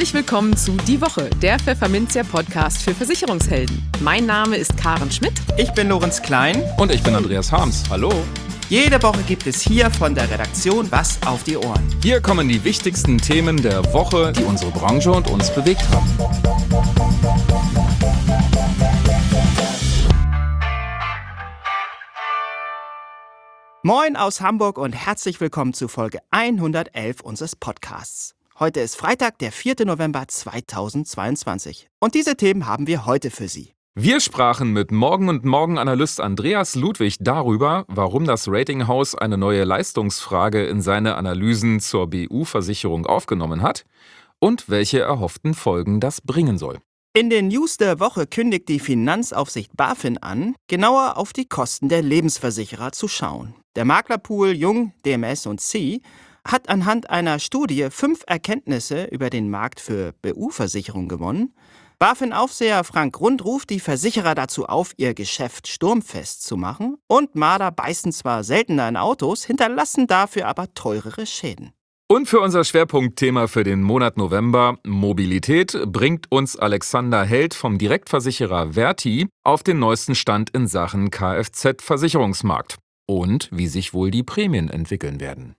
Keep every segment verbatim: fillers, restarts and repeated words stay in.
Herzlich willkommen zu Die Woche, der Pfefferminzia-Podcast für Versicherungshelden. Mein Name ist Karen Schmidt. Ich bin Lorenz Klein. Und ich bin Andreas Harms. Hallo. Jede Woche gibt es hier von der Redaktion was auf die Ohren. Hier kommen die wichtigsten Themen der Woche, die unsere Branche und uns bewegt haben. Moin aus Hamburg und herzlich willkommen zu Folge hundertelf unseres Podcasts. Heute ist Freitag, der vierte November zweitausendzweiundzwanzig. Und diese Themen haben wir heute für Sie. Wir sprachen mit Morgen und Morgen Analyst Andreas Ludwig darüber, warum das Ratinghaus eine neue Leistungsfrage in seine Analysen zur B U-Versicherung aufgenommen hat und welche erhofften Folgen das bringen soll. In den News der Woche kündigt die Finanzaufsicht BaFin an, genauer auf die Kosten der Lebensversicherer zu schauen. Der Maklerpool Jung, D M S und C hat anhand einer Studie fünf Erkenntnisse über den Markt für B U-Versicherung gewonnen. BaFin-Aufseher Frank Rund ruft die Versicherer dazu auf, ihr Geschäft sturmfest zu machen. Und Marder beißen zwar seltener in Autos, hinterlassen dafür aber teurere Schäden. Und für unser Schwerpunktthema für den Monat November, Mobilität, bringt uns Alexander Held vom Direktversicherer Verti auf den neuesten Stand in Sachen Kfz-Versicherungsmarkt und wie sich wohl die Prämien entwickeln werden.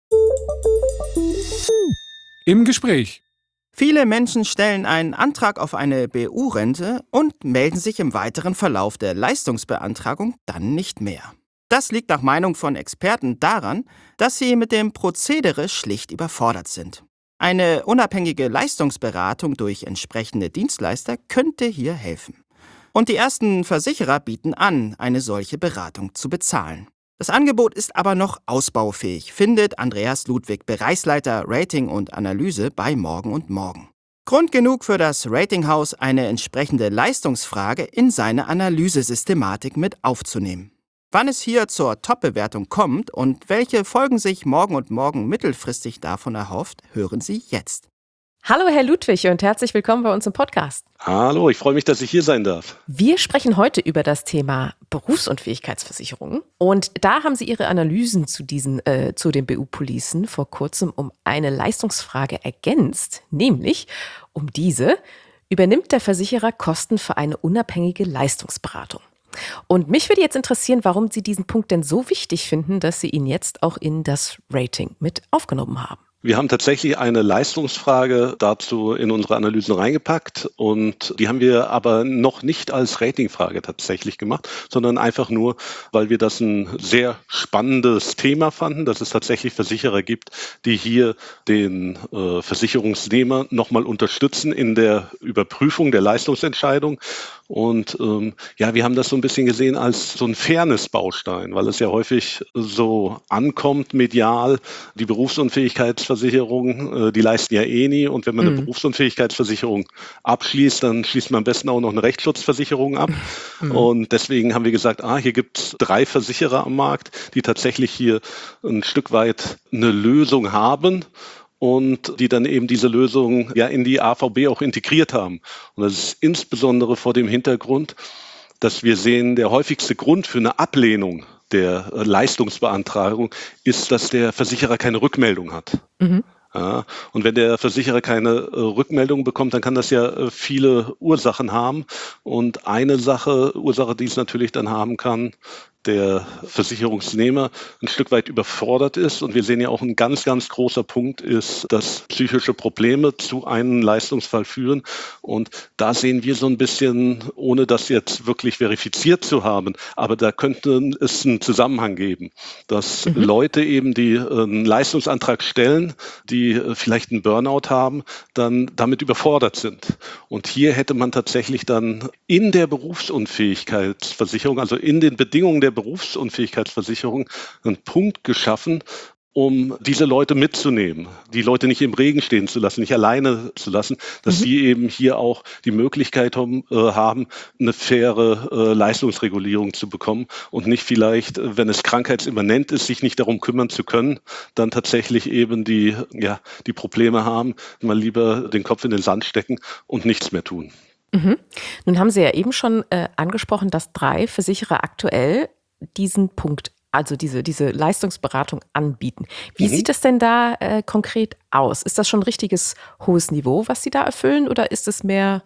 Im Gespräch. Viele Menschen stellen einen Antrag auf eine B U-Rente und melden sich im weiteren Verlauf der Leistungsbeantragung dann nicht mehr. Das liegt nach Meinung von Experten daran, dass sie mit dem Prozedere schlicht überfordert sind. Eine unabhängige Leistungsberatung durch entsprechende Dienstleister könnte hier helfen. Und die ersten Versicherer bieten an, eine solche Beratung zu bezahlen. Das Angebot ist aber noch ausbaufähig, findet Andreas Ludwig, Bereichsleiter Rating und Analyse bei Morgen und Morgen. Grund genug für das Ratinghaus, eine entsprechende Leistungsfrage in seine Analysesystematik mit aufzunehmen. Wann es hier zur Top-Bewertung kommt und welche Folgen sich Morgen und Morgen mittelfristig davon erhofft, hören Sie jetzt. Hallo Herr Ludwig und herzlich willkommen bei uns im Podcast. Hallo, ich freue mich, dass ich hier sein darf. Wir sprechen heute über das Thema Berufsunfähigkeitsversicherung. Und da haben Sie Ihre Analysen zu diesen, äh, zu den B U-Policen vor kurzem um eine Leistungsfrage ergänzt, nämlich um diese: Übernimmt der Versicherer Kosten für eine unabhängige Leistungsberatung? Und mich würde jetzt interessieren, warum Sie diesen Punkt denn so wichtig finden, dass Sie ihn jetzt auch in das Rating mit aufgenommen haben. Wir haben tatsächlich eine Leistungsfrage dazu in unsere Analysen reingepackt und die haben wir aber noch nicht als Ratingfrage tatsächlich gemacht, sondern einfach nur, weil wir das ein sehr spannendes Thema fanden, dass es tatsächlich Versicherer gibt, die hier den äh, Versicherungsnehmer nochmal unterstützen in der Überprüfung der Leistungsentscheidung. Und ähm, ja, wir haben das so ein bisschen gesehen als so ein Fairness-Baustein, weil es ja häufig so ankommt medial, die Berufsunfähigkeitsversicherung, äh, die leisten ja eh nie. Und wenn man eine Mhm. Berufsunfähigkeitsversicherung abschließt, dann schließt man am besten auch noch eine Rechtsschutzversicherung ab. Mhm. Und deswegen haben wir gesagt, ah, hier gibt es drei Versicherer am Markt, die tatsächlich hier ein Stück weit eine Lösung haben und die dann eben diese Lösung ja in die A V B auch integriert haben. Und das ist insbesondere vor dem Hintergrund, dass wir sehen, der häufigste Grund für eine Ablehnung der äh, Leistungsbeantragung ist, dass der Versicherer keine Rückmeldung hat. Mhm. Ja, und wenn der Versicherer keine äh, Rückmeldung bekommt, dann kann das ja äh, viele Ursachen haben. Und eine Sache, Ursache, die es natürlich dann haben kann, der Versicherungsnehmer ein Stück weit überfordert ist. Und wir sehen ja auch, ein ganz, ganz großer Punkt ist, dass psychische Probleme zu einem Leistungsfall führen. Und da sehen wir so ein bisschen, ohne das jetzt wirklich verifiziert zu haben, aber da könnte es einen Zusammenhang geben, dass Mhm. Leute eben, die einen Leistungsantrag stellen, die vielleicht einen Burnout haben, dann damit überfordert sind. Und hier hätte man tatsächlich dann in der Berufsunfähigkeitsversicherung, also in den Bedingungen der Berufsunfähigkeitsversicherung, einen Punkt geschaffen, um diese Leute mitzunehmen, die Leute nicht im Regen stehen zu lassen, nicht alleine zu lassen, dass Mhm. sie eben hier auch die Möglichkeit haben, äh, haben eine faire äh, Leistungsregulierung zu bekommen und nicht vielleicht, äh, wenn es krankheitsimmanent ist, sich nicht darum kümmern zu können, dann tatsächlich eben die, ja, die Probleme haben, mal lieber den Kopf in den Sand stecken und nichts mehr tun. Mhm. Nun haben Sie ja eben schon äh, angesprochen, dass drei Versicherer aktuell diesen Punkt also diese, diese Leistungsberatung anbieten. Wie Mhm. sieht das denn da äh, konkret aus? Ist das schon ein richtiges hohes Niveau, was Sie da erfüllen, oder ist es mehr,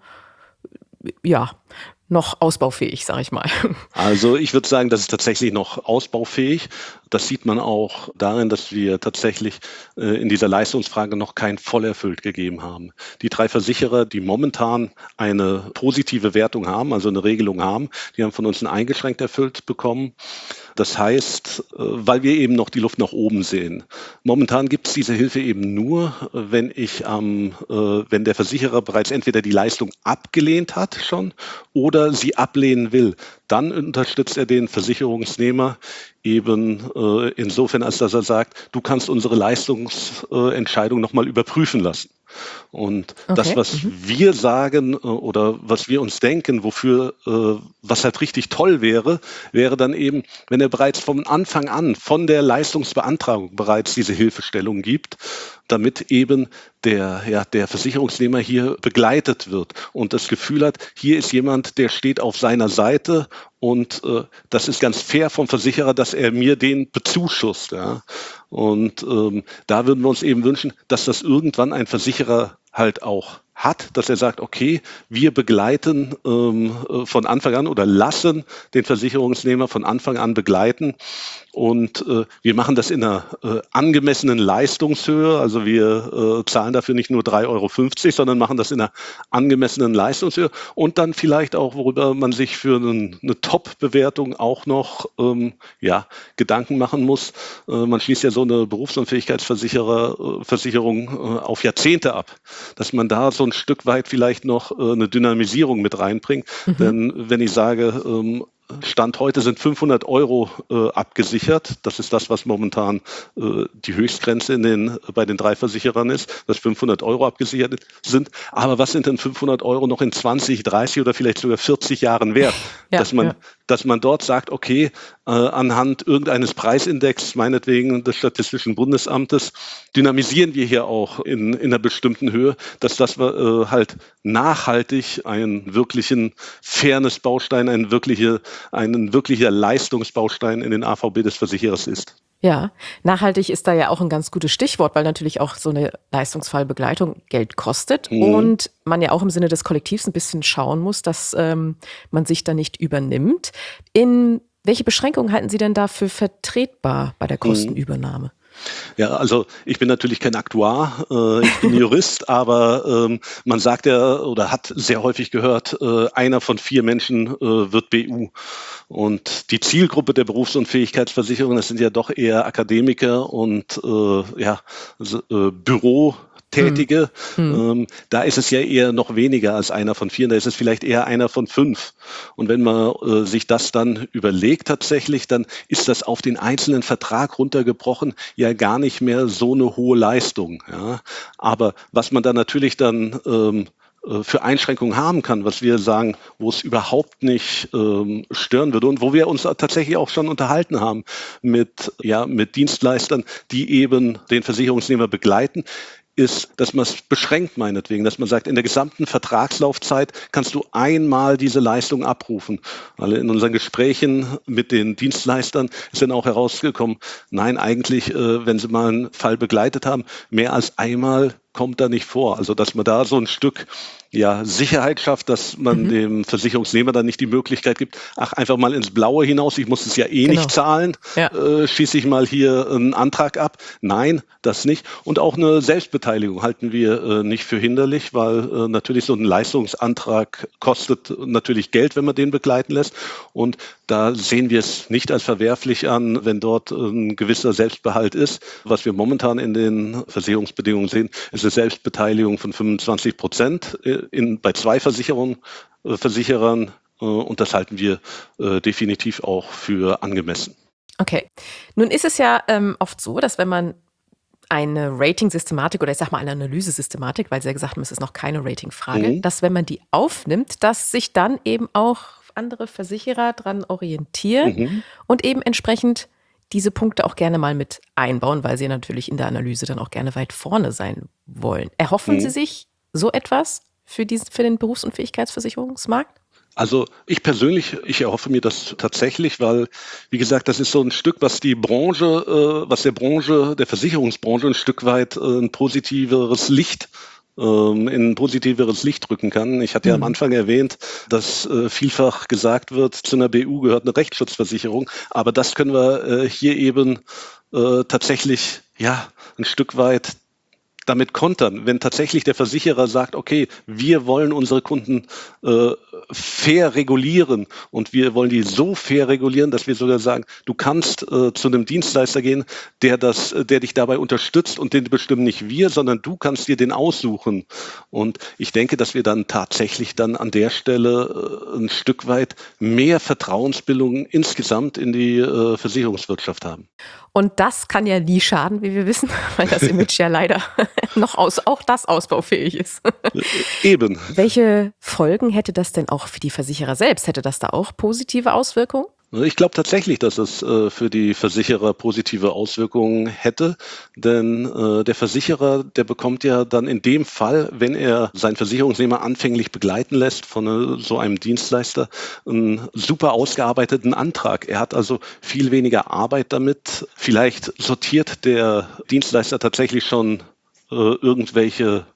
ja, noch ausbaufähig, sage ich mal? Also ich würde sagen, das ist tatsächlich noch ausbaufähig. Das sieht man auch darin, dass wir tatsächlich äh, in dieser Leistungsfrage noch kein Vollerfüllt gegeben haben. Die drei Versicherer, die momentan eine positive Wertung haben, also eine Regelung haben, die haben von uns ein eingeschränkt erfüllt bekommen. Das heißt, äh, weil wir eben noch die Luft nach oben sehen. Momentan gibt es diese Hilfe eben nur, äh, wenn ich am, äh, wenn der Versicherer bereits entweder die Leistung abgelehnt hat schon oder sie ablehnen will. Dann unterstützt er den Versicherungsnehmer eben äh, insofern, als dass er sagt, du kannst unsere Leistungsentscheidung nochmal überprüfen lassen. Und das, Okay. was Mhm. wir sagen äh, oder was wir uns denken, wofür, äh, was halt richtig toll wäre, wäre dann eben, wenn er bereits von Anfang an, von der Leistungsbeantragung bereits diese Hilfestellung gibt, damit eben der, ja, der Versicherungsnehmer hier begleitet wird und das Gefühl hat, hier ist jemand, der steht auf seiner Seite und äh, das ist ganz fair vom Versicherer, dass er mir den bezuschusst. Ja. Und ähm, da würden wir uns eben wünschen, dass das irgendwann ein Versicherer halt auch hat, dass er sagt, okay, wir begleiten ähm, äh, von Anfang an oder lassen den Versicherungsnehmer von Anfang an begleiten und äh, wir machen das in einer äh, angemessenen Leistungshöhe, also wir äh, zahlen dafür nicht nur drei Euro fünfzig, sondern machen das in einer angemessenen Leistungshöhe und dann vielleicht auch, worüber man sich für einen, eine Top-Bewertung auch noch ähm, ja, Gedanken machen muss. Äh, man schließt ja so eine Berufsunfähigkeitsversicherung äh, Versicherung, äh, auf Jahrzehnte ab, dass man da so ein Stück weit vielleicht noch äh, eine Dynamisierung mit reinbringt. Mhm. Denn wenn ich sage, ähm, Stand heute sind fünfhundert Euro äh, abgesichert. Das ist das, was momentan äh, die Höchstgrenze in den, bei den drei Versicherern ist, dass fünfhundert Euro abgesichert sind. Aber was sind denn fünfhundert Euro noch in zwanzig, dreißig oder vielleicht sogar vierzig Jahren wert? Ja, dass man, ja. dass man dort sagt, okay, äh, anhand irgendeines Preisindex, meinetwegen des Statistischen Bundesamtes, dynamisieren wir hier auch in, in einer bestimmten Höhe, dass das äh, halt nachhaltig einen wirklichen Fairness-Baustein, ein wirkliche, ein wirklicher Leistungsbaustein in den A V B des Versicherers ist. Ja, nachhaltig ist da ja auch ein ganz gutes Stichwort, weil natürlich auch so eine Leistungsfallbegleitung Geld kostet Mhm. und man ja auch im Sinne des Kollektivs ein bisschen schauen muss, dass ähm, man sich da nicht übernimmt. In welche Beschränkungen halten Sie denn da für vertretbar bei der Mhm. Kostenübernahme? Ja, also ich bin natürlich kein Aktuar, äh, ich bin Jurist, aber ähm, man sagt ja oder hat sehr häufig gehört, äh, einer von vier Menschen äh, wird B U. Und die Zielgruppe der Berufsunfähigkeitsversicherung, das sind ja doch eher Akademiker und äh, ja, so, äh, Büro. Tätige, Hm. ähm, da ist es ja eher noch weniger als einer von vier, da ist es vielleicht eher einer von fünf. Und wenn man äh, sich das dann überlegt tatsächlich, dann ist das auf den einzelnen Vertrag runtergebrochen ja gar nicht mehr so eine hohe Leistung. Ja. Aber was man dann natürlich dann ähm, äh, für Einschränkungen haben kann, was wir sagen, wo es überhaupt nicht ähm, stören würde und wo wir uns tatsächlich auch schon unterhalten haben mit, ja, mit Dienstleistern, die eben den Versicherungsnehmer begleiten, ist, dass man es beschränkt meinetwegen, dass man sagt, in der gesamten Vertragslaufzeit kannst du einmal diese Leistung abrufen. Weil in unseren Gesprächen mit den Dienstleistern ist dann auch herausgekommen, nein, eigentlich, äh, wenn sie mal einen Fall begleitet haben, mehr als einmal kommt da nicht vor. Also dass man da so ein Stück ja, Sicherheit schafft, dass man Mhm. dem Versicherungsnehmer dann nicht die Möglichkeit gibt, ach, einfach mal ins Blaue hinaus, ich muss es ja eh Genau. nicht zahlen, Ja. äh, schieße ich mal hier einen Antrag ab. Nein, das nicht. Und auch eine Selbstbeteiligung halten wir äh, nicht für hinderlich, weil äh, natürlich so ein Leistungsantrag kostet natürlich Geld, wenn man den begleiten lässt. Und da sehen wir es nicht als verwerflich an, wenn dort ein gewisser Selbstbehalt ist. Was wir momentan in den Versicherungsbedingungen sehen, ist eine Selbstbeteiligung von fünfundzwanzig Prozent in, bei zwei Versicherungen, äh, Versicherern. Äh, und das halten wir äh, definitiv auch für angemessen. Okay. Nun ist es ja ähm, oft so, dass wenn man eine Rating-Systematik oder ich sag mal eine Analysesystematik, weil Sie ja gesagt haben, es ist noch keine Rating-Frage, Mhm. dass wenn man die aufnimmt, dass sich dann eben auch andere Versicherer dran orientieren Mhm. und eben entsprechend diese Punkte auch gerne mal mit einbauen, weil sie natürlich in der Analyse dann auch gerne weit vorne sein wollen. Erhoffen Mhm. Sie sich so etwas für, diesen, für den Berufsunfähigkeitsversicherungsmarkt? Also ich persönlich, ich erhoffe mir das tatsächlich, weil, wie gesagt, das ist so ein Stück, was die Branche, äh, was der Branche, der Versicherungsbranche ein Stück weit äh, ein positiveres Licht ähm, in ein positiveres Licht rücken kann. Ich hatte ja am Anfang erwähnt, dass äh, vielfach gesagt wird, zu einer B U gehört eine Rechtsschutzversicherung, aber das können wir äh, hier eben äh, tatsächlich ja ein Stück weit damit kontern, wenn tatsächlich der Versicherer sagt, okay, wir wollen unsere Kunden äh, fair regulieren und wir wollen die so fair regulieren, dass wir sogar sagen, du kannst äh, zu einem Dienstleister gehen, der das, der dich dabei unterstützt und den bestimmen nicht wir, sondern du kannst dir den aussuchen. Und ich denke, dass wir dann tatsächlich dann an der Stelle äh, ein Stück weit mehr Vertrauensbildung insgesamt in die äh, Versicherungswirtschaft haben. Und das kann ja nie schaden, wie wir wissen, weil das Image ja leider noch aus, auch das ausbaufähig ist. Eben. Welche Folgen hätte das denn auch für die Versicherer selbst? Hätte das da auch positive Auswirkungen? Ich glaube tatsächlich, dass es äh, für die Versicherer positive Auswirkungen hätte, denn äh, der Versicherer, der bekommt ja dann in dem Fall, wenn er seinen Versicherungsnehmer anfänglich begleiten lässt von äh, so einem Dienstleister, einen super ausgearbeiteten Antrag. Er hat also viel weniger Arbeit damit. Vielleicht sortiert der Dienstleister tatsächlich schon äh, irgendwelche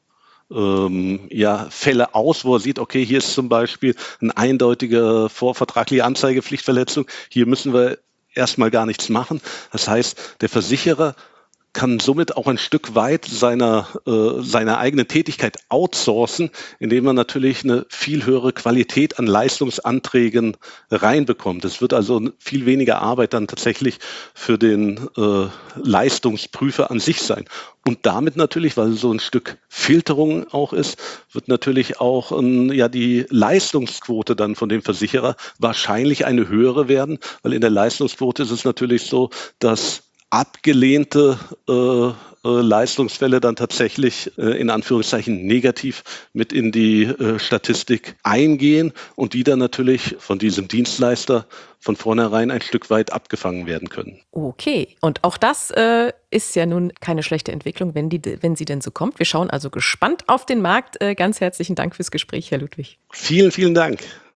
Ähm, ja, Fälle aus, wo er sieht, okay, hier ist zum Beispiel eine eindeutige vorvertragliche Anzeigepflichtverletzung, hier müssen wir erstmal gar nichts machen. Das heißt, der Versicherer kann somit auch ein Stück weit seiner, äh, seiner eigenen Tätigkeit outsourcen, indem man natürlich eine viel höhere Qualität an Leistungsanträgen reinbekommt. Es wird also viel weniger Arbeit dann tatsächlich für den äh, Leistungsprüfer an sich sein. Und damit natürlich, weil so ein Stück Filterung auch ist, wird natürlich auch ähm, ja die Leistungsquote dann von dem Versicherer wahrscheinlich eine höhere werden, weil in der Leistungsquote ist es natürlich so, dass abgelehnte äh, äh, Leistungsfälle dann tatsächlich äh, in Anführungszeichen negativ mit in die äh, Statistik eingehen und die dann natürlich von diesem Dienstleister von vornherein ein Stück weit abgefangen werden können. Okay, und auch das äh, ist ja nun keine schlechte Entwicklung, wenn, die, wenn sie denn so kommt. Wir schauen also gespannt auf den Markt. Äh, ganz herzlichen Dank fürs Gespräch, Herr Ludwig. Vielen, vielen Dank.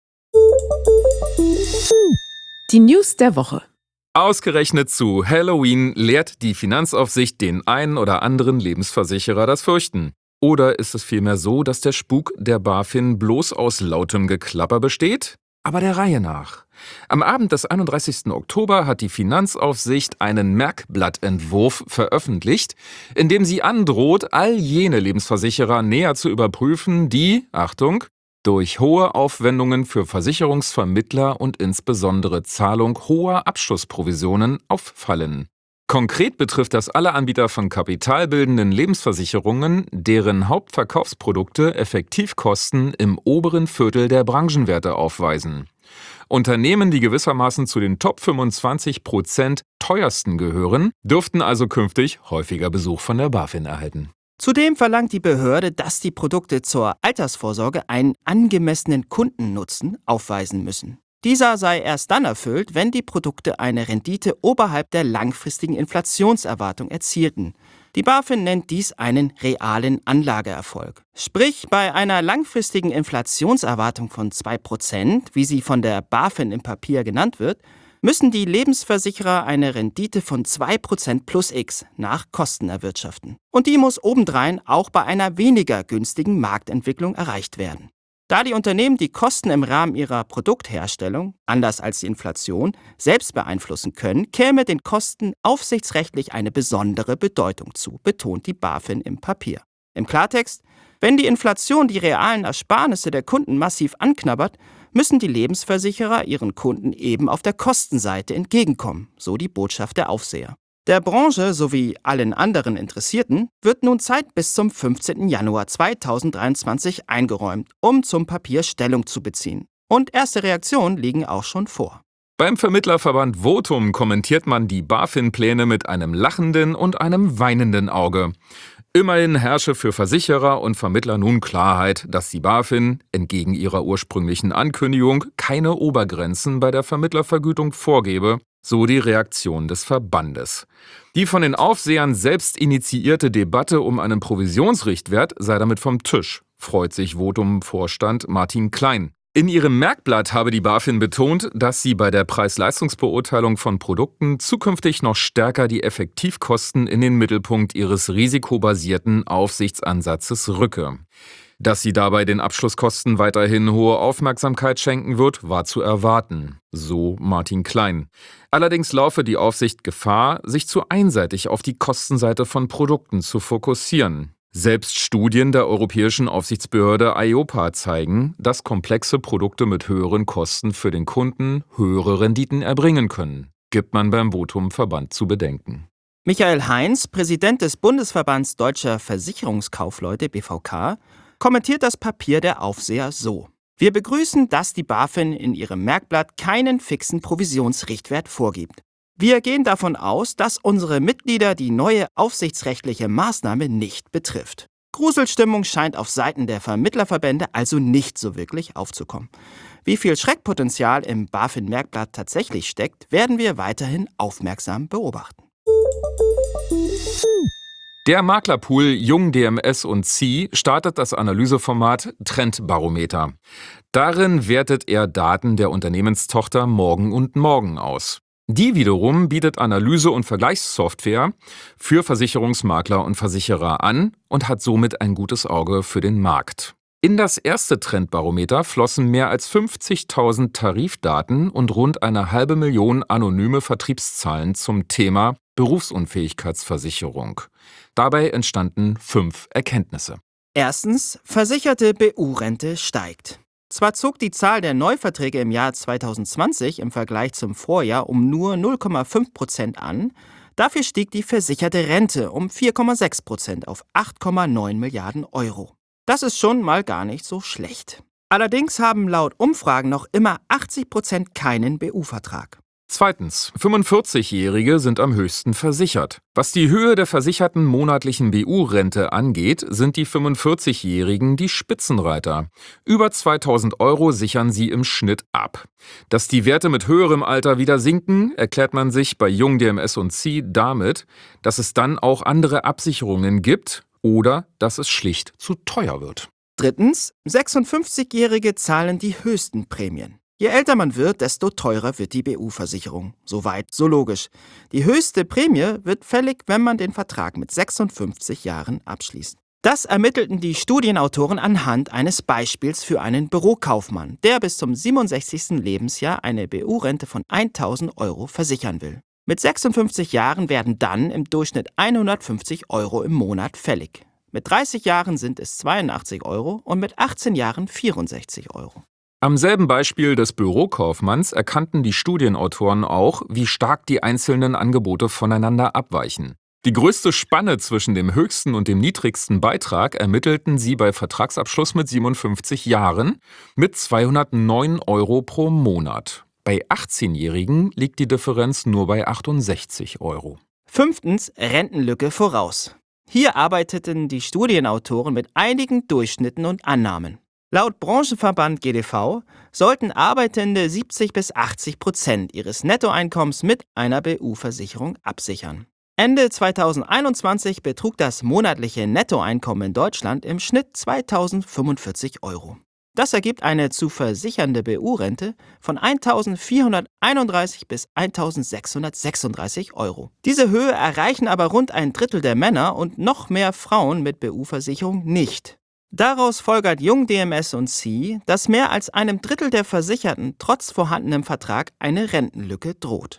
Die News der Woche. Ausgerechnet zu Halloween lehrt die Finanzaufsicht den einen oder anderen Lebensversicherer das Fürchten. Oder ist es vielmehr so, dass der Spuk der BaFin bloß aus lautem Geklapper besteht? Aber der Reihe nach. Am Abend des einunddreißigsten Oktober hat die Finanzaufsicht einen Merkblattentwurf veröffentlicht, in dem sie androht, all jene Lebensversicherer näher zu überprüfen, die, Achtung, durch hohe Aufwendungen für Versicherungsvermittler und insbesondere Zahlung hoher Abschlussprovisionen auffallen. Konkret betrifft das alle Anbieter von kapitalbildenden Lebensversicherungen, deren Hauptverkaufsprodukte Effektivkosten im oberen Viertel der Branchenwerte aufweisen. Unternehmen, die gewissermaßen zu den Top fünfundzwanzig Prozent teuersten gehören, dürften also künftig häufiger Besuch von der BaFin erhalten. Zudem verlangt die Behörde, dass die Produkte zur Altersvorsorge einen angemessenen Kundennutzen aufweisen müssen. Dieser sei erst dann erfüllt, wenn die Produkte eine Rendite oberhalb der langfristigen Inflationserwartung erzielten. Die BaFin nennt dies einen realen Anlageerfolg. Sprich, bei einer langfristigen Inflationserwartung von zwei Prozent, wie sie von der BaFin im Papier genannt wird, müssen die Lebensversicherer eine Rendite von zwei Prozent plus X nach Kosten erwirtschaften. Und die muss obendrein auch bei einer weniger günstigen Marktentwicklung erreicht werden. Da die Unternehmen die Kosten im Rahmen ihrer Produktherstellung, anders als die Inflation, selbst beeinflussen können, käme den Kosten aufsichtsrechtlich eine besondere Bedeutung zu, betont die BaFin im Papier. Im Klartext, wenn die Inflation die realen Ersparnisse der Kunden massiv anknabbert, müssen die Lebensversicherer ihren Kunden eben auf der Kostenseite entgegenkommen, so die Botschaft der Aufseher. Der Branche sowie allen anderen Interessierten wird nun Zeit bis zum fünfzehnten Januar zweitausenddreiundzwanzig eingeräumt, um zum Papier Stellung zu beziehen. Und erste Reaktionen liegen auch schon vor. Beim Vermittlerverband Votum kommentiert man die BaFin-Pläne mit einem lachenden und einem weinenden Auge. Immerhin herrsche für Versicherer und Vermittler nun Klarheit, dass die BaFin, entgegen ihrer ursprünglichen Ankündigung, keine Obergrenzen bei der Vermittlervergütung vorgebe, so die Reaktion des Verbandes. Die von den Aufsehern selbst initiierte Debatte um einen Provisionsrichtwert sei damit vom Tisch, freut sich Votum-Vorstand Martin Klein. In ihrem Merkblatt habe die BaFin betont, dass sie bei der Preis-Leistungs-Beurteilung von Produkten zukünftig noch stärker die Effektivkosten in den Mittelpunkt ihres risikobasierten Aufsichtsansatzes rücke. Dass sie dabei den Abschlusskosten weiterhin hohe Aufmerksamkeit schenken wird, war zu erwarten, so Martin Klein. Allerdings laufe die Aufsicht Gefahr, sich zu einseitig auf die Kostenseite von Produkten zu fokussieren. Selbst Studien der europäischen Aufsichtsbehörde E I O P A zeigen, dass komplexe Produkte mit höheren Kosten für den Kunden höhere Renditen erbringen können, gibt man beim Votum-Verband zu bedenken. Michael Heinz, Präsident des Bundesverbands Deutscher Versicherungskaufleute B V K, kommentiert das Papier der Aufseher so: Wir begrüßen, dass die BaFin in ihrem Merkblatt keinen fixen Provisionsrichtwert vorgibt. Wir gehen davon aus, dass unsere Mitglieder die neue aufsichtsrechtliche Maßnahme nicht betrifft. Gruselstimmung scheint auf Seiten der Vermittlerverbände also nicht so wirklich aufzukommen. Wie viel Schreckpotenzial im BaFin-Merkblatt tatsächlich steckt, werden wir weiterhin aufmerksam beobachten. Der Maklerpool Jung D M S und C startet das Analyseformat Trendbarometer. Darin wertet er Daten der Unternehmenstochter Morgen und Morgen aus. Die wiederum bietet Analyse- und Vergleichssoftware für Versicherungsmakler und Versicherer an und hat somit ein gutes Auge für den Markt. In das erste Trendbarometer flossen mehr als fünfzigtausend Tarifdaten und rund eine halbe Million anonyme Vertriebszahlen zum Thema Berufsunfähigkeitsversicherung. Dabei entstanden fünf Erkenntnisse. Erstens, versicherte B U-Rente steigt. Zwar zog die Zahl der Neuverträge im Jahr zweitausendzwanzig im Vergleich zum Vorjahr um nur null Komma fünf Prozent an, dafür stieg die versicherte Rente um vier Komma sechs Prozent auf acht Komma neun Milliarden Euro. Das ist schon mal gar nicht so schlecht. Allerdings haben laut Umfragen noch immer achtzig Prozent keinen B U-Vertrag. Zweitens, fünfundvierzigjährige sind am höchsten versichert. Was die Höhe der versicherten monatlichen B U-Rente angeht, sind die fünfundvierzigjährigen die Spitzenreiter. Über zweitausend Euro sichern sie im Schnitt ab. Dass die Werte mit höherem Alter wieder sinken, erklärt man sich bei Jung D M S und C damit, dass es dann auch andere Absicherungen gibt oder dass es schlicht zu teuer wird. Drittens, sechsundfünfzigjährige zahlen die höchsten Prämien. Je älter man wird, desto teurer wird die B U-Versicherung. So weit, so logisch. Die höchste Prämie wird fällig, wenn man den Vertrag mit sechsundfünfzig Jahren abschließt. Das ermittelten die Studienautoren anhand eines Beispiels für einen Bürokaufmann, der bis zum siebenundsechzigsten Lebensjahr eine B U-Rente von tausend Euro versichern will. Mit sechsundfünfzig Jahren werden dann im Durchschnitt hundertfünfzig Euro im Monat fällig. Mit dreißig Jahren sind es zweiundachtzig Euro und mit achtzehn Jahren vierundsechzig Euro. Am selben Beispiel des Bürokaufmanns erkannten die Studienautoren auch, wie stark die einzelnen Angebote voneinander abweichen. Die größte Spanne zwischen dem höchsten und dem niedrigsten Beitrag ermittelten sie bei Vertragsabschluss mit siebenundfünfzig Jahren mit zweihundertneun Euro pro Monat. Bei achtzehnjährigen liegt die Differenz nur bei achtundsechzig Euro. Fünftens, Rentenlücke voraus. Hier arbeiteten die Studienautoren mit einigen Durchschnitten und Annahmen. Laut Branchenverband G D V sollten Arbeitende siebzig bis achtzig Prozent ihres Nettoeinkommens mit einer B U-Versicherung absichern. Ende zweitausendeinundzwanzig betrug das monatliche Nettoeinkommen in Deutschland im Schnitt zweitausendfünfundvierzig Euro. Das ergibt eine zu versichernde B U-Rente von eintausendvierhunderteinunddreißig bis eintausendsechshundertsechsunddreißig Euro. Diese Höhe erreichen aber rund ein Drittel der Männer und noch mehr Frauen mit B U-Versicherung nicht. Daraus folgert Jung D M S und C, dass mehr als einem Drittel der Versicherten trotz vorhandenem Vertrag eine Rentenlücke droht.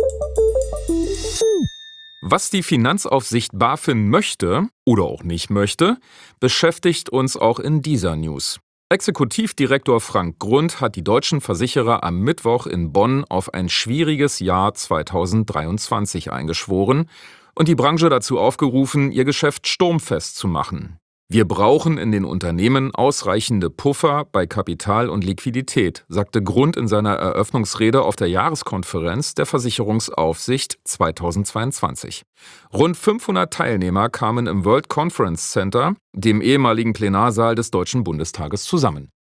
Was die Finanzaufsicht BaFin möchte oder auch nicht möchte, beschäftigt uns auch in dieser News. Exekutivdirektor Frank Grund hat die deutschen Versicherer am Mittwoch in Bonn auf ein schwieriges Jahr zweitausenddreiundzwanzig eingeschworen und die Branche dazu aufgerufen, ihr Geschäft sturmfest zu machen. Wir brauchen in den Unternehmen ausreichende Puffer bei Kapital und Liquidität, sagte Grund in seiner Eröffnungsrede auf der Jahreskonferenz der Versicherungsaufsicht zweitausendzweiundzwanzig. Rund fünfhundert Teilnehmer kamen im World Conference Center, dem ehemaligen Plenarsaal des Deutschen Bundestages, zusammen.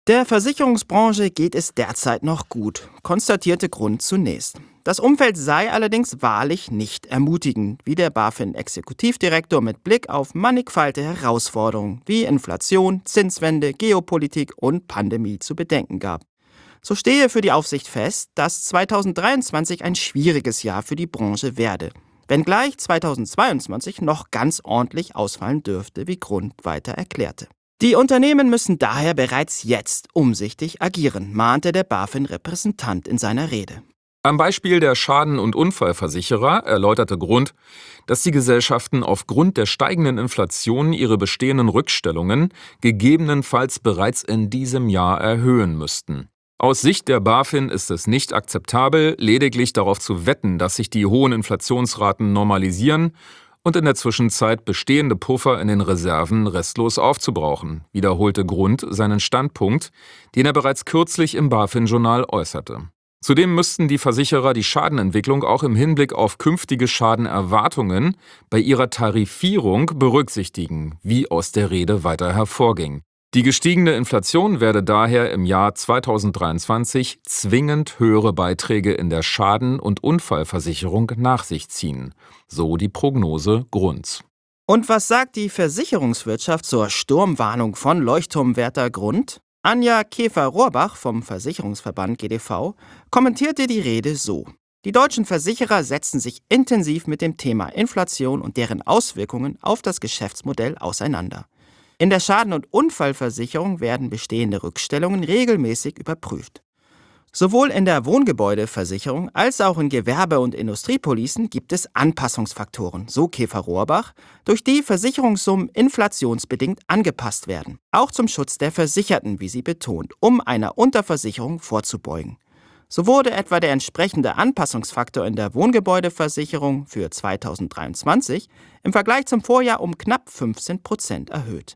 Der Versicherungsbranche geht es derzeit noch gut, konstatierte Grund zunächst. Das Umfeld sei allerdings wahrlich nicht ermutigend, wie der BaFin-Exekutivdirektor mit Blick auf mannigfalte Herausforderungen wie Inflation, Zinswende, Geopolitik und Pandemie zu bedenken gab. So stehe für die Aufsicht fest, dass zweitausenddreiundzwanzig ein schwieriges Jahr für die Branche werde, wenngleich zweitausendzweiundzwanzig noch ganz ordentlich ausfallen dürfte, wie Grund weiter erklärte. Die Unternehmen müssen daher bereits jetzt umsichtig agieren, mahnte der BaFin-Repräsentant in seiner Rede. Am Beispiel der Schaden- und Unfallversicherer erläuterte Grund, dass die Gesellschaften aufgrund der steigenden Inflation ihre bestehenden Rückstellungen gegebenenfalls bereits in diesem Jahr erhöhen müssten. Aus Sicht der BaFin ist es nicht akzeptabel, lediglich darauf zu wetten, dass sich die hohen Inflationsraten normalisieren und in der Zwischenzeit bestehende Puffer in den Reserven restlos aufzubrauchen, wiederholte Grund seinen Standpunkt, den er bereits kürzlich im BaFin-Journal äußerte. Zudem müssten die Versicherer die Schadenentwicklung auch im Hinblick auf künftige Schadenerwartungen bei ihrer Tarifierung berücksichtigen, wie aus der Rede weiter hervorging. Die gestiegene Inflation werde daher im Jahr zweitausenddreiundzwanzig zwingend höhere Beiträge in der Schaden- und Unfallversicherung nach sich ziehen, so die Prognose Grunds. Und was sagt die Versicherungswirtschaft zur Sturmwarnung von Leuchtturmwärter Grund? Anja Käfer-Rohrbach vom Versicherungsverband G D V kommentierte die Rede so: Die deutschen Versicherer setzen sich intensiv mit dem Thema Inflation und deren Auswirkungen auf das Geschäftsmodell auseinander. In der Schaden- und Unfallversicherung werden bestehende Rückstellungen regelmäßig überprüft. Sowohl in der Wohngebäudeversicherung als auch in Gewerbe- und Industriepolicen gibt es Anpassungsfaktoren, so Käfer-Rohrbach, durch die Versicherungssummen inflationsbedingt angepasst werden. Auch zum Schutz der Versicherten, wie sie betont, um einer Unterversicherung vorzubeugen. So wurde etwa der entsprechende Anpassungsfaktor in der Wohngebäudeversicherung für zweitausenddreiundzwanzig im Vergleich zum Vorjahr um knapp fünfzehn Prozent erhöht.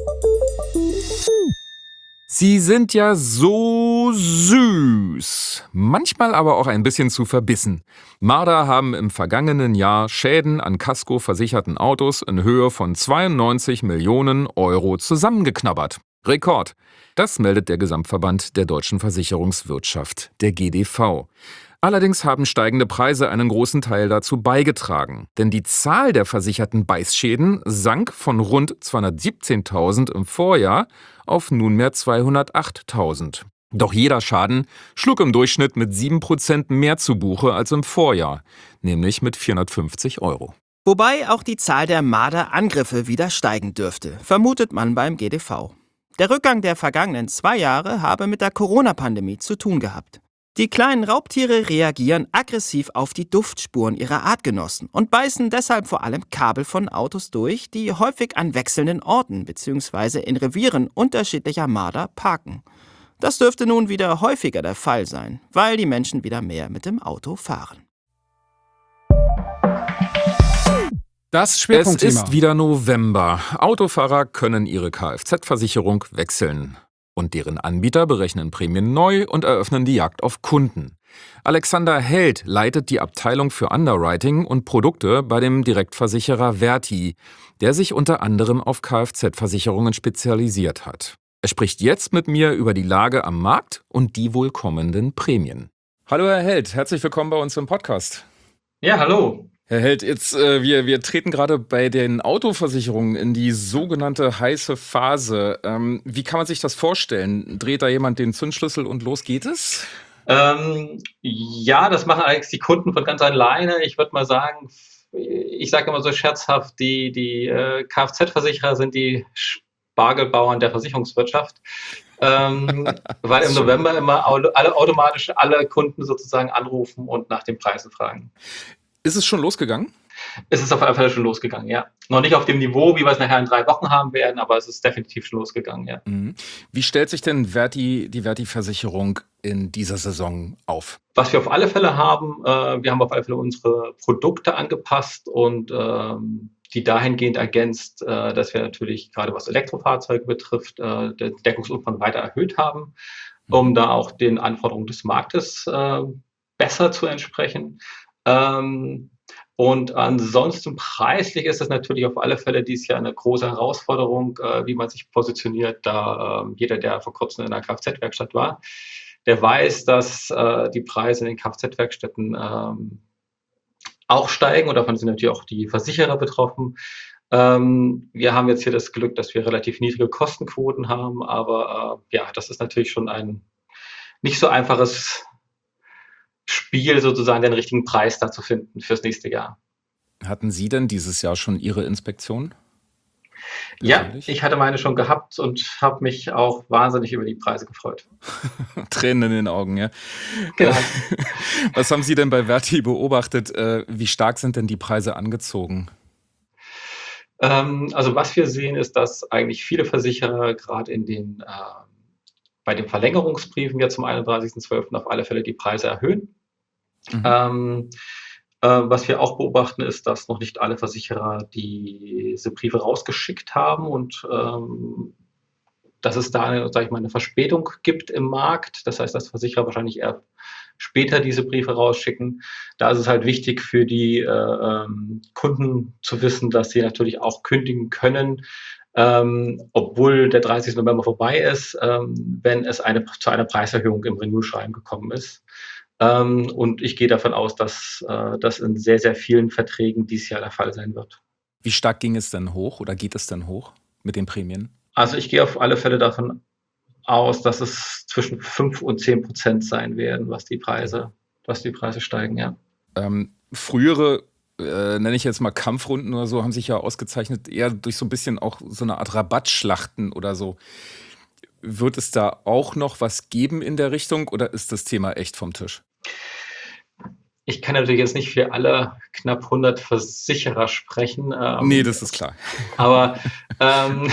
Sie sind ja so süß, manchmal aber auch ein bisschen zu verbissen. Marder haben im vergangenen Jahr Schäden an Kasko-versicherten Autos in Höhe von zweiundneunzig Millionen Euro zusammengeknabbert. Rekord. Das meldet der Gesamtverband der deutschen Versicherungswirtschaft, der G D V. Allerdings haben steigende Preise einen großen Teil dazu beigetragen. Denn die Zahl der versicherten Beißschäden sank von rund zweihundertsiebzehntausend im Vorjahr auf nunmehr zweihundertachttausend. Doch jeder Schaden schlug im Durchschnitt mit sieben Prozent mehr zu Buche als im Vorjahr, nämlich mit vierhundertfünfzig Euro. Wobei auch die Zahl der Marderangriffe wieder steigen dürfte, vermutet man beim G D V. Der Rückgang der vergangenen zwei Jahre habe mit der Corona-Pandemie zu tun gehabt. Die kleinen Raubtiere reagieren aggressiv auf die Duftspuren ihrer Artgenossen und beißen deshalb vor allem Kabel von Autos durch, die häufig an wechselnden Orten bzw. in Revieren unterschiedlicher Marder parken. Das dürfte nun wieder häufiger der Fall sein, weil die Menschen wieder mehr mit dem Auto fahren. Das Schwerpunktthema. Es ist wieder November. Autofahrer können ihre Kfz-Versicherung wechseln. Und deren Anbieter berechnen Prämien neu und eröffnen die Jagd auf Kunden. Alexander Held leitet die Abteilung für Underwriting und Produkte bei dem Direktversicherer Verti, der sich unter anderem auf Kfz-Versicherungen spezialisiert hat. Er spricht jetzt mit mir über die Lage am Markt und die wohl kommenden Prämien. Hallo Herr Held, herzlich willkommen bei uns im Podcast. Ja, hallo. Herr Held, jetzt, äh, wir, wir treten gerade bei den Autoversicherungen in die sogenannte heiße Phase. Ähm, wie kann man sich das vorstellen? Dreht da jemand den Zündschlüssel und los geht es? Ähm, ja, das machen eigentlich die Kunden von ganz alleine. Ich würde mal sagen, ich sage immer so scherzhaft, die, die äh, Kfz-Versicherer sind die Spargelbauern der Versicherungswirtschaft. ähm, weil im November immer alle, automatisch alle Kunden sozusagen anrufen und nach den Preisen fragen. Ist es schon losgegangen? Es ist auf alle Fälle schon losgegangen, ja. Noch nicht auf dem Niveau, wie wir es nachher in drei Wochen haben werden, aber es ist definitiv schon losgegangen, ja. Mhm. Wie stellt sich denn Verti, die Verti-Versicherung in dieser Saison auf? Was wir auf alle Fälle haben, äh, wir haben auf alle Fälle unsere Produkte angepasst und ähm, die dahingehend ergänzt, äh, dass wir natürlich gerade was Elektrofahrzeuge betrifft, äh, den Deckungsumfang weiter erhöht haben, um da auch den Anforderungen des Marktes äh, besser zu entsprechen. Ähm, Und ansonsten preislich ist das natürlich auf alle Fälle dieses Jahr eine große Herausforderung, äh, wie man sich positioniert, da äh, jeder, der vor kurzem in einer Kfz-Werkstatt war, der weiß, dass äh, die Preise in den Kfz-Werkstätten ähm, auch steigen und davon sind natürlich auch die Versicherer betroffen. Ähm, wir haben jetzt hier das Glück, dass wir relativ niedrige Kostenquoten haben, aber äh, ja, das ist natürlich schon ein nicht so einfaches Spiel, sozusagen den richtigen Preis da zu finden fürs nächste Jahr. Hatten Sie denn dieses Jahr schon Ihre Inspektion? Ja, Persönlich? ich hatte meine schon gehabt und habe mich auch wahnsinnig über die Preise gefreut. Tränen in den Augen, ja. Genau. Was haben Sie denn bei Verti beobachtet? Äh, Wie stark sind denn die Preise angezogen? Ähm, also was wir sehen, ist, dass eigentlich viele Versicherer gerade in den äh, bei den Verlängerungsbriefen jetzt zum einunddreißigsten zwölften auf alle Fälle die Preise erhöhen. Mhm. Ähm, äh, was wir auch beobachten, ist, dass noch nicht alle Versicherer diese Briefe rausgeschickt haben und ähm, dass es da eine, sag ich mal, eine Verspätung gibt im Markt. Das heißt, dass Versicherer wahrscheinlich eher später diese Briefe rausschicken. Da ist es halt wichtig für die äh, ähm, Kunden zu wissen, dass sie natürlich auch kündigen können, ähm, obwohl der dreißigsten November vorbei ist, ähm, wenn es eine, zu einer Preiserhöhung im Renewal-Schreiben gekommen ist. Ähm, und ich gehe davon aus, dass äh, das in sehr, sehr vielen Verträgen dieses Jahr der Fall sein wird. Wie stark ging es denn hoch oder geht es denn hoch mit den Prämien? Also ich gehe auf alle Fälle davon aus, dass es zwischen fünf und zehn Prozent sein werden, was die Preise, was die Preise steigen, ja. Ähm, frühere, äh, nenne ich jetzt mal Kampfrunden oder so, haben sich ja ausgezeichnet, eher durch so ein bisschen auch so eine Art Rabattschlachten oder so. Wird es da auch noch was geben in der Richtung oder ist das Thema echt vom Tisch? Ich kann natürlich jetzt nicht für alle knapp hundert Versicherer sprechen. Ähm, Nee, das ist klar. Aber ähm,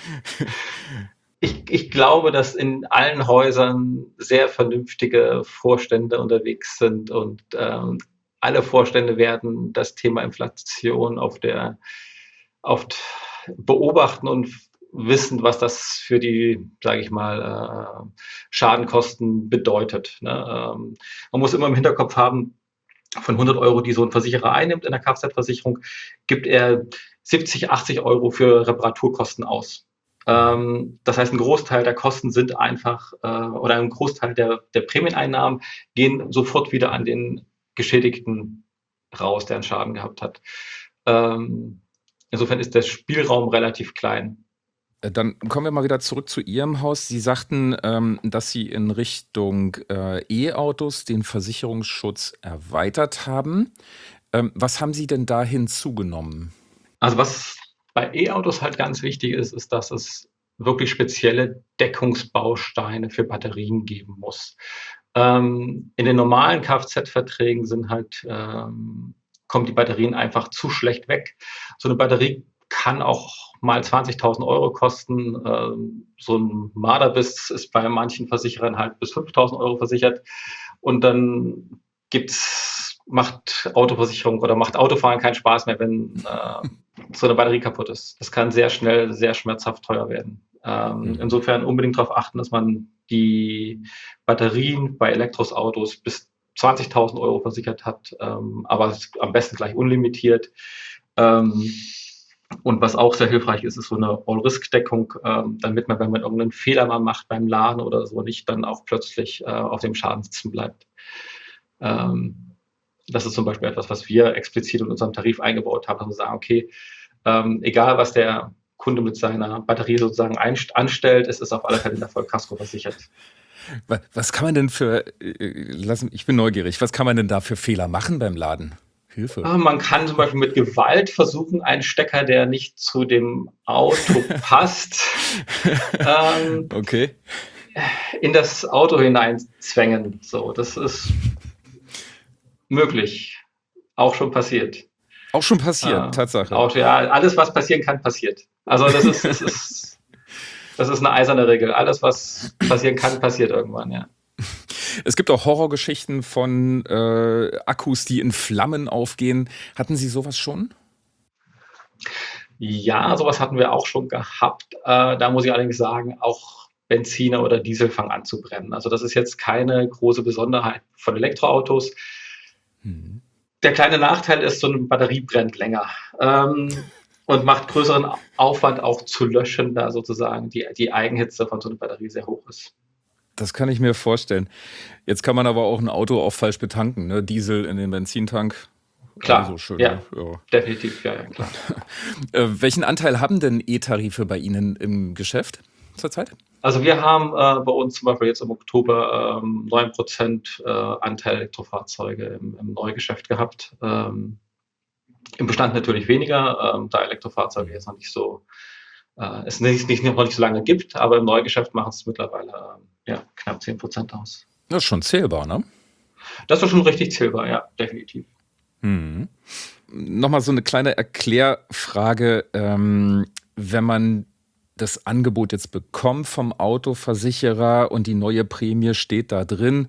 ich, ich glaube, dass in allen Häusern sehr vernünftige Vorstände unterwegs sind und ähm, alle Vorstände werden das Thema Inflation auf der auf beobachten und wissen, was das für die, sage ich mal, äh, Schadenkosten bedeutet. Ne? Ähm, man muss immer im Hinterkopf haben, von hundert Euro, die so ein Versicherer einnimmt in der Kfz-Versicherung, gibt er siebzig, achtzig Euro für Reparaturkosten aus. Ähm, das heißt, ein Großteil der Kosten sind einfach, äh, oder ein Großteil der, der Prämieneinnahmen gehen sofort wieder an den Geschädigten raus, der einen Schaden gehabt hat. Ähm, insofern ist der Spielraum relativ klein. Dann kommen wir mal wieder zurück zu Ihrem Haus. Sie sagten, ähm, dass Sie in Richtung äh, E-Autos den Versicherungsschutz erweitert haben. Ähm, was haben Sie denn da hinzugenommen? Also was bei E-Autos halt ganz wichtig ist, ist, dass es wirklich spezielle Deckungsbausteine für Batterien geben muss. Ähm, in den normalen Kfz-Verträgen sind halt, ähm, kommen die Batterien einfach zu schlecht weg. So eine Batterie kann auch mal zwanzigtausend Euro kosten. Ähm, so ein Marderbiss ist bei manchen Versicherern halt bis fünftausend Euro versichert. Und dann gibt's, macht Autoversicherung oder macht Autofahren keinen Spaß mehr, wenn äh, so eine Batterie kaputt ist. Das kann sehr schnell, sehr schmerzhaft teuer werden. Ähm, insofern unbedingt darauf achten, dass man die Batterien bei Elektroautos bis zwanzigtausend Euro versichert hat, ähm, aber am besten gleich unlimitiert. Ähm, und was auch sehr hilfreich ist, ist so eine All-Risk-Deckung, ähm, damit man, wenn man irgendeinen Fehler mal macht beim Laden oder so, nicht dann auch plötzlich äh, auf dem Schaden sitzen bleibt. Ähm, das ist zum Beispiel etwas, was wir explizit in unserem Tarif eingebaut haben, dass wir sagen, okay, ähm, egal was der Kunde mit seiner Batterie sozusagen einst- anstellt, es ist auf alle Fälle in der Vollkasko versichert. Wa- Was kann man denn für, äh, lass, ich bin neugierig, was kann man denn da für Fehler machen beim Laden? Hilfe. Ah, Man kann zum Beispiel mit Gewalt versuchen, einen Stecker, der nicht zu dem Auto passt, ähm, Okay. in das Auto hineinzwängen. So, das ist möglich. Auch schon passiert. Auch schon passiert, Äh, Tatsache. Auch, ja, alles, was passieren kann, passiert. Also das ist, das ist, das ist eine eiserne Regel. Alles, was passieren kann, passiert irgendwann, ja. Es gibt auch Horrorgeschichten von äh, Akkus, die in Flammen aufgehen. Hatten Sie sowas schon? Ja, sowas hatten wir auch schon gehabt. Äh, da muss ich allerdings sagen, auch Benziner oder Diesel fangen an zu brennen. Also das ist jetzt keine große Besonderheit von Elektroautos. Hm. Der kleine Nachteil ist, so eine Batterie brennt länger ähm, und macht größeren Aufwand auch zu löschen, da sozusagen die, die Eigenhitze von so einer Batterie sehr hoch ist. Das kann ich mir vorstellen. Jetzt kann man aber auch ein Auto auch falsch betanken, ne? Diesel in den Benzintank. Klar, so schön, ja, ne? Ja, definitiv, ja, ja klar. äh, welchen Anteil haben denn E-Tarife bei Ihnen im Geschäft zurzeit? Also wir haben äh, bei uns zum Beispiel jetzt im Oktober ähm, neun Prozent äh, Anteil Elektrofahrzeuge im, im Neugeschäft gehabt. Ähm, Im Bestand natürlich weniger, ähm, da Elektrofahrzeuge jetzt noch nicht so, äh, es nicht, nicht, noch nicht so lange gibt, aber im Neugeschäft machen es mittlerweile äh, ja, knapp zehn Prozent aus. Das ist schon zählbar, ne? Das ist schon richtig zählbar, ja, definitiv. Hm. Nochmal so eine kleine Erklärfrage, ähm, wenn man das Angebot jetzt bekommt vom Autoversicherer und die neue Prämie steht da drin,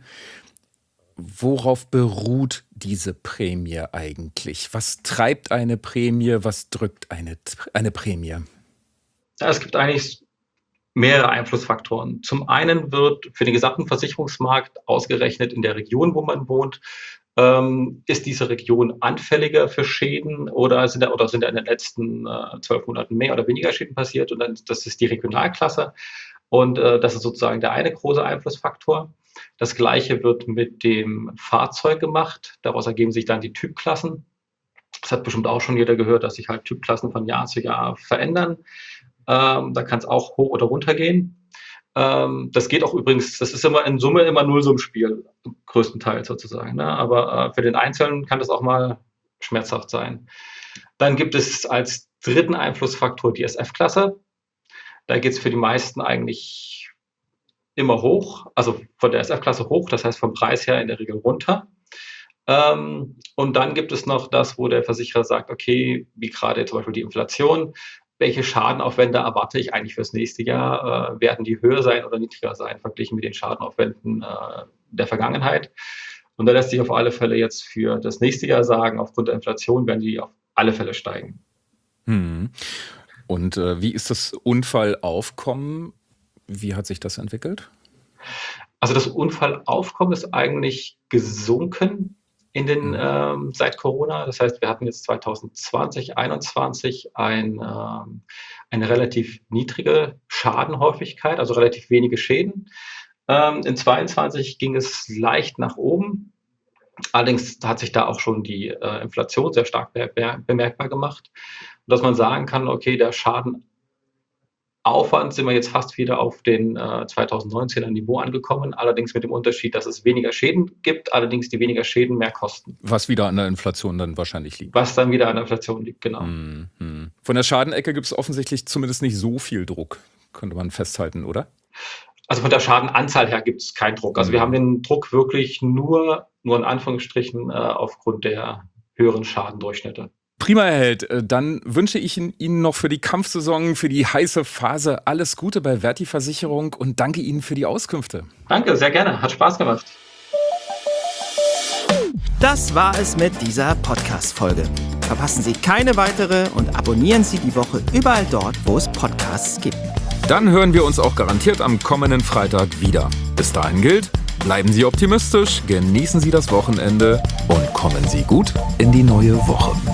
worauf beruht diese Prämie eigentlich? Was treibt eine Prämie, was drückt eine, eine Prämie? Ja, es gibt eigentlich mehrere Einflussfaktoren. Zum einen wird für den gesamten Versicherungsmarkt ausgerechnet in der Region, wo man wohnt, ähm, ist diese Region anfälliger für Schäden oder sind da, oder sind da in den letzten äh, zwölf Monaten mehr oder weniger Schäden passiert? Und dann, das ist die Regionalklasse. Und äh, das ist sozusagen der eine große Einflussfaktor. Das Gleiche wird mit dem Fahrzeug gemacht. Daraus ergeben sich dann die Typklassen. Das hat bestimmt auch schon jeder gehört, dass sich halt Typklassen von Jahr zu Jahr verändern. Ähm, da kann es auch hoch oder runter gehen. Ähm, das geht auch übrigens, das ist immer in Summe immer Nullsummspiel, größtenteils sozusagen. Ne? Aber äh, für den Einzelnen kann das auch mal schmerzhaft sein. Dann gibt es als dritten Einflussfaktor die S F-Klasse. Da geht es für die meisten eigentlich immer hoch, also von der S F-Klasse hoch, das heißt vom Preis her in der Regel runter. Ähm, und dann gibt es noch das, wo der Versicherer sagt, okay, wie gerade zum Beispiel die Inflation, welche Schadenaufwände erwarte ich eigentlich fürs nächste Jahr? Äh, werden die höher sein oder niedriger sein, verglichen mit den Schadenaufwänden äh, der Vergangenheit? Und da lässt sich auf alle Fälle jetzt für das nächste Jahr sagen, aufgrund der Inflation werden die auf alle Fälle steigen. Hm. Und äh, wie ist das Unfallaufkommen? Wie hat sich das entwickelt? Also das Unfallaufkommen ist eigentlich gesunken in den, ähm, seit Corona. Das heißt, wir hatten jetzt zwanzig zwanzig, einundzwanzig ein, ähm, eine relativ niedrige Schadenhäufigkeit, also relativ wenige Schäden. Ähm, in zweiundzwanzig ging es leicht nach oben. Allerdings hat sich da auch schon die äh, Inflation sehr stark be- be- bemerkbar gemacht. Und dass man sagen kann, okay, der Schadenaufwand sind wir jetzt fast wieder auf den äh, zweitausendneunzehner Niveau angekommen, allerdings mit dem Unterschied, dass es weniger Schäden gibt, allerdings die weniger Schäden mehr kosten. Was wieder an der Inflation dann wahrscheinlich liegt. Was dann wieder an der Inflation liegt, genau. Hm, hm. Von der Schadenecke gibt es offensichtlich zumindest nicht so viel Druck, könnte man festhalten, oder? Also von der Schadenanzahl her gibt es keinen Druck. Also wir haben den Druck wirklich nur, nur in Anführungsstrichen äh, aufgrund der höheren Schadendurchschnitte. Prima, Herr Held. Dann wünsche ich Ihnen noch für die Kampfsaison, für die heiße Phase alles Gute bei Verti Versicherung und danke Ihnen für die Auskünfte. Danke, sehr gerne. Hat Spaß gemacht. Das war es mit dieser Podcast-Folge. Verpassen Sie keine weitere und abonnieren Sie die Woche überall dort, wo es Podcasts gibt. Dann hören wir uns auch garantiert am kommenden Freitag wieder. Bis dahin gilt, bleiben Sie optimistisch, genießen Sie das Wochenende und kommen Sie gut in die neue Woche.